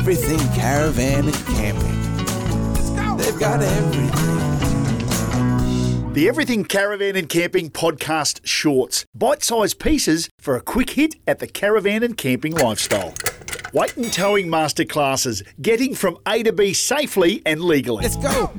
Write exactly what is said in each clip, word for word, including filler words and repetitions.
Everything caravan and camping. They've got everything. The Everything Caravan and Camping podcast shorts. Bite-sized pieces for a quick hit at the caravan and camping lifestyle. Weight and towing masterclasses. Getting from A to B safely and legally. Let's go.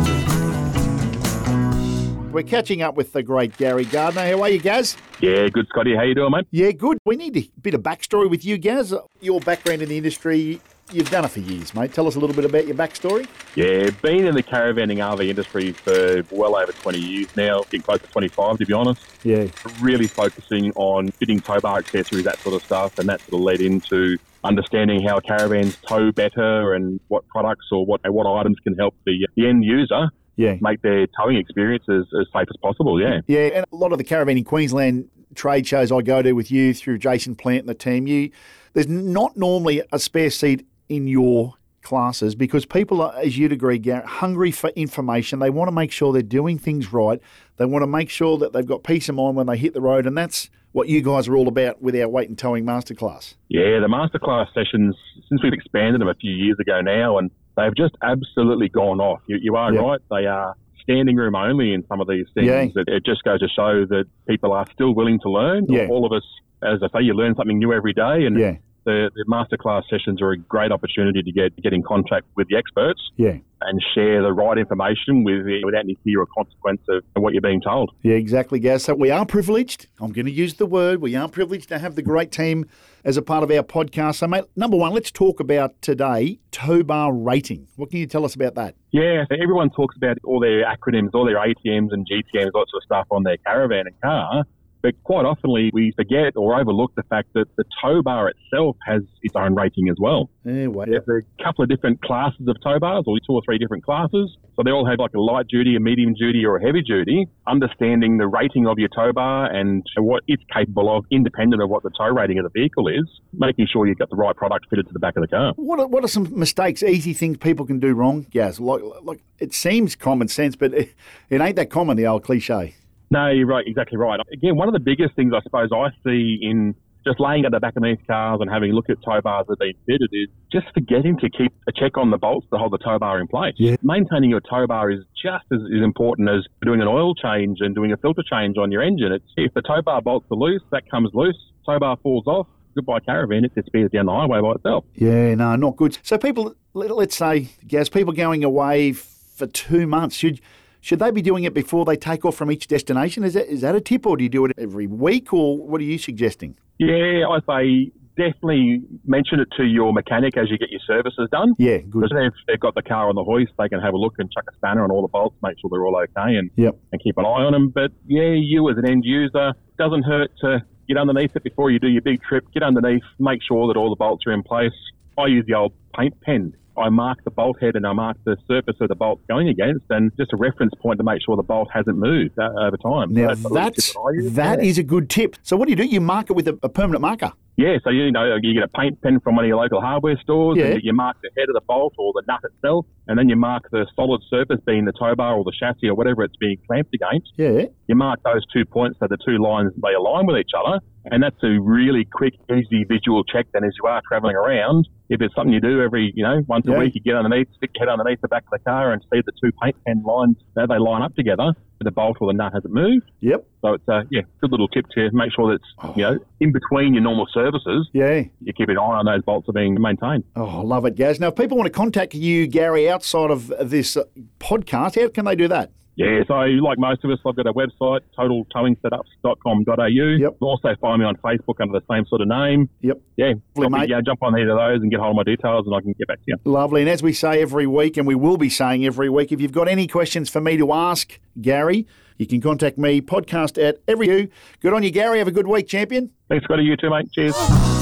We're catching up with the great Gary Gardner. How are you, Gaz? Yeah, good, Scotty. How you doing, mate? Yeah, good. We need a bit of backstory with you, Gaz. Your background in the industry, you've done it for years, mate. Tell us a little bit about your backstory. Yeah, been in the caravanning R V industry for well over twenty years now, getting close to twenty-five, to be honest. Yeah. Really focusing on fitting tow bar accessories, that sort of stuff, and that sort of led into understanding how caravans tow better and what products or what what items can help the, the end user Yeah. make their towing experience as, as safe as possible, yeah. Yeah, and a lot of the Caravanning Queensland trade shows I go to with you through Jason Plant and the team, you there's not normally a spare seat in your classes because people are, as you'd agree, Garrett, hungry for information. They want to make sure they're doing things right. They want to make sure that they've got peace of mind when they hit the road, and that's what you guys are all about with our weight and towing masterclass. Yeah, the masterclass sessions, since we've expanded them a few years ago now, and they've just absolutely gone off. You, you are Yeah. right. They are standing room only in some of these things. Yeah. It, it just goes to show that people are still willing to learn. Yeah. All of us, as I say, you learn something new every day. And Yeah. the, the masterclass sessions are a great opportunity to get, get in contact with the experts Yeah. and share the right information with without any fear or consequence of what you're being told. Yeah, exactly, Gaz. So we are privileged. I'm going to use the word. We are privileged to have the great team as a part of our podcast. So, mate, number one, let's talk about today, tow bar rating. What can you tell us about that? Yeah, so everyone talks about all their acronyms, all their A T Ms and G T Ms, lots of stuff on their caravan and car. But quite often we forget or overlook the fact that the tow bar itself has its own rating as well. Yeah, wow. There's a couple of different classes of tow bars, or two or three different classes. So they all have like a light duty, a medium duty, or a heavy duty. Understanding the rating of your tow bar and what it's capable of, independent of what the tow rating of the vehicle is, making sure you've got the right product fitted to the back of the car. What are, what are some mistakes, easy things people can do wrong, Gaz? Like, like it seems common sense, but it, it ain't that common, the old cliche. No, you're right, exactly right. Again, one of the biggest things I suppose I see in just laying at the back of these cars and having a look at tow bars that have been fitted is just forgetting to keep a check on the bolts to hold the tow bar in place. Yeah. Maintaining your tow bar is just as, as important as doing an oil change and doing a filter change on your engine. It's, if the tow bar bolts are loose, that comes loose, tow bar falls off, goodbye caravan, it just speeds down the highway by itself. Yeah, no, not good. So people, let, let's say, Gaz, people going away for two months, should... Should they be doing it before they take off from each destination? Is that is that a tip, or do you do it every week, or what are you suggesting? Yeah, I say definitely mention it to your mechanic as you get your services done. Yeah, good. Because if they've got the car on the hoist, they can have a look and chuck a spanner on all the bolts, make sure they're all okay, and, Yep. and keep an eye on them. But yeah, you as an end user, doesn't hurt to get underneath it before you do your big trip. Get underneath, make sure that all the bolts are in place. I use the old paint pen. I mark the bolt head and I mark the surface of the bolt going against, and just a reference point to make sure the bolt hasn't moved uh, over time. Now, so that's, that's that, I use. that yeah. is a good tip. So what do you do? You mark it with a, a permanent marker? Yeah, so you know you get a paint pen from one of your local hardware stores, Yeah. and you mark the head of the bolt or the nut itself, and then you mark the solid surface, being the tow bar or the chassis or whatever it's being clamped against. Yeah. You mark those two points so the two lines, they align with each other, and that's a really quick, easy visual check then as you are travelling around. If it's something you do every, you know, once Yeah. a week, you get underneath, stick your head underneath the back of the car and see the two paint pen lines, how they line up together, but the bolt or the nut hasn't moved. Yep. So it's a yeah, good little tip to make sure that it's, you know, in between your normal services, Yeah. you keep an eye on those bolts are being maintained. Oh, I love it, Gaz. Now, if people want to contact you, Gary, outside of this uh, podcast, how can they do that? Yeah, so like most of us, I've got a website, total towing setups dot com dot a u. Yep. You can also find me on Facebook under the same sort of name. Yep. Yeah, Lovely, probably, mate. yeah, jump on either of those and get hold of my details and I can get back to you. Lovely. And as we say every week, and we will be saying every week, if you've got any questions for me to ask Gary, you can contact me, podcast at every you. Good on you, Gary. Have a good week, champion. Thanks, Scotty. You too, mate. Cheers.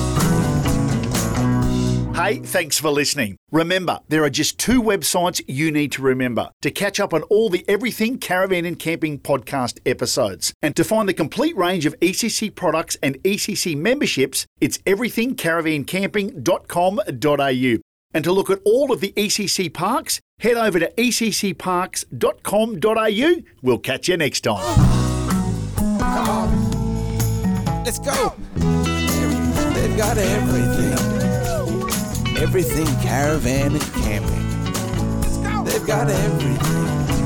Hey, thanks for listening. Remember, there are just two websites you need to remember to catch up on all the Everything Caravan and Camping podcast episodes. And to find the complete range of E C C products and E C C memberships, it's everything caravan camping dot com dot a u. And to look at all of the E C C parks, head over to e c c parks dot com dot a u. We'll catch you next time. Come on. Let's go. They've got everything. Everything caravan and camping. They've got everything.